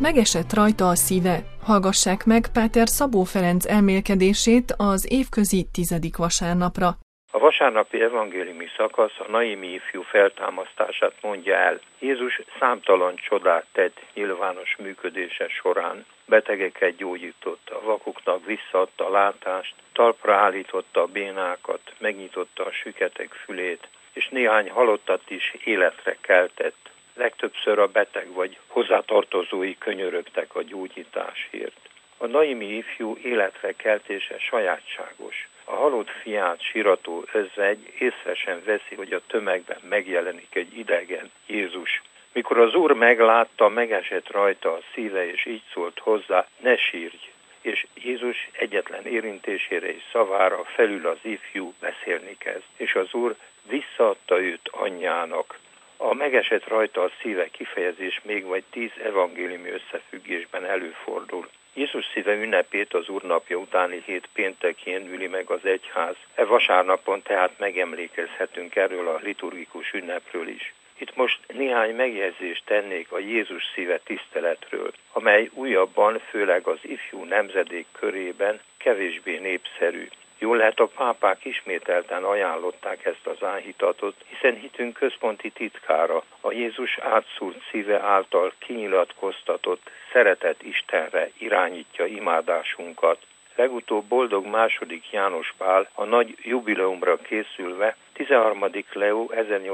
Megesett rajta a szíve. Hallgassák meg Páter Szabó Ferenc elmélkedését az évközi 10. vasárnapra. A vasárnapi evangéliumi szakasz a naimi ifjú feltámasztását mondja el. Jézus számtalan csodát tett nyilvános működése során. Betegeket gyógyított, a vakoknak visszaadta a látást, talpra állította a bénákat, megnyitotta a süketek fülét, és néhány halottat is életre keltett. Legtöbbször a beteg vagy hozzátartozói könyörögtek a gyógyításért. A naimi ifjú életre keltése sajátságos. A halott fiát sirató özvegy észre sem veszi, hogy a tömegben megjelenik egy idegen, Jézus. Mikor az Úr meglátta, megesett rajta a szíve, és így szólt hozzá, ne sírj! És Jézus egyetlen érintésére és szavára felül az ifjú beszélni kezd, és az Úr visszaadta őt anyjának. A megesett rajta a szíve kifejezés még vagy 10 evangéliumi összefüggésben előfordul. Jézus szíve ünnepét az Úrnapja utáni hét péntekén üli meg az egyház. Vasárnapon tehát megemlékezhetünk erről a liturgikus ünnepről is. Itt most néhány megjegyzést tennék a Jézus szíve tiszteletről, amely újabban, főleg az ifjú nemzedék körében kevésbé népszerű. Jól lehet, a pápák ismételten ajánlották ezt az áhítatot, hiszen hitünk központi titkára, a Jézus átszúrt szíve által kinyilatkoztatott szeretet Istenre irányítja imádásunkat. Legutóbb boldog II. János Pál a nagy jubileumra készülve 13. Leó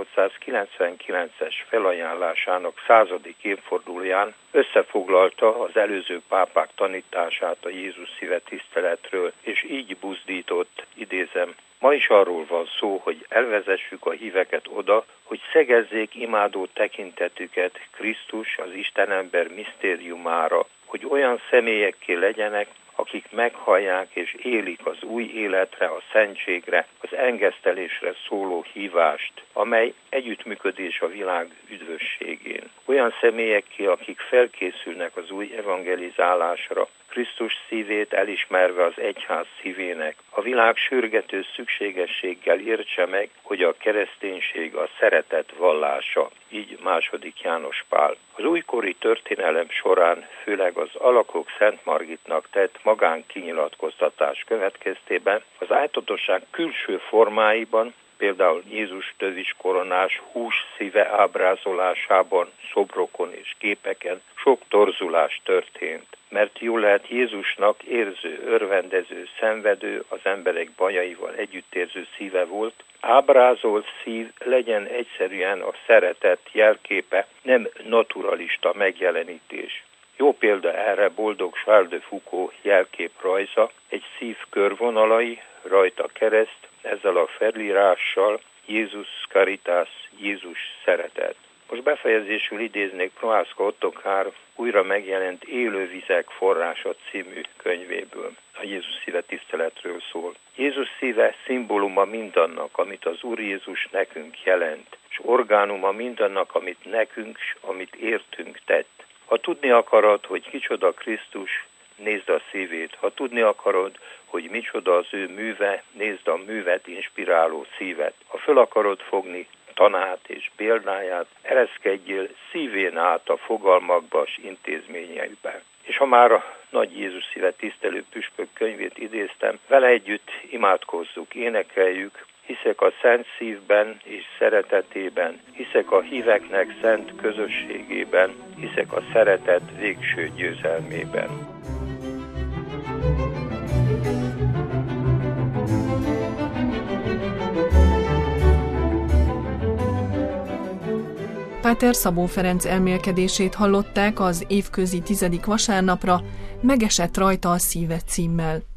1899-es felajánlásának 100. évfordulóján összefoglalta az előző pápák tanítását a Jézus szíve tiszteletről, és így buzdított, idézem, ma is arról van szó, hogy elvezessük a híveket oda, hogy szegezzék imádó tekintetüket Krisztus, az Istenember misztériumára, hogy olyan személyekké legyenek, akik meghallják és élik az új életre, a szentségre, az engesztelésre szóló hívást, amely együttműködés a világ üdvösségén. Olyan személyekké, akik felkészülnek az új evangelizálásra, Krisztus szívét elismerve az egyház szívének, a világ sürgető szükségességgel értse meg, hogy a kereszténység a szeretet vallása. Így II. János Pál. Az újkori történelem során, főleg az alakok Szent Margitnak tett magánkinyilatkoztatás következtében az áltatosság külső formáiban, például Jézus tövis koronás hús szíve ábrázolásában, szobrokon és képeken sok torzulás történt. Mert jól lehet Jézusnak érző, örvendező, szenvedő, az emberek bajaival együttérző szíve volt, ábrázolt szív legyen egyszerűen a szeretet jelképe, nem naturalista megjelenítés. Jó példa erre boldog Charles de Foucault jelképrajza, egy szív körvonalai, rajta kereszt, ezzel a felírással Jézus Caritas, Jézus szeretet. Most befejezésül idéznék Prohászka Ottokár újra megjelent Élővizek forrása című könyvéből. A Jézus szíve tiszteletről szól. Jézus szíve szimbóluma mindannak, amit az Úr Jézus nekünk jelent, és orgánuma mindannak, amit nekünk, amit értünk tett. Ha tudni akarod, hogy kicsoda Krisztus, nézd a szívét. Ha tudni akarod, hogy micsoda az ő műve, nézd a művet inspiráló szívet. Ha föl akarod fogni tanát és példáját, ereszkedjél szívén át a fogalmakba és intézményeiben. És ha már a Nagy Jézus szíve tisztelő püspök könyvét idéztem, vele együtt imádkozzuk, énekeljük, hiszek a szent szívben és szeretetében, hiszek a híveknek szent közösségében, hiszek a szeretet végső győzelmében. Páter Szabó Ferenc elmélkedését hallották az évközi 10. vasárnapra, Megesett rajta a szíve címmel.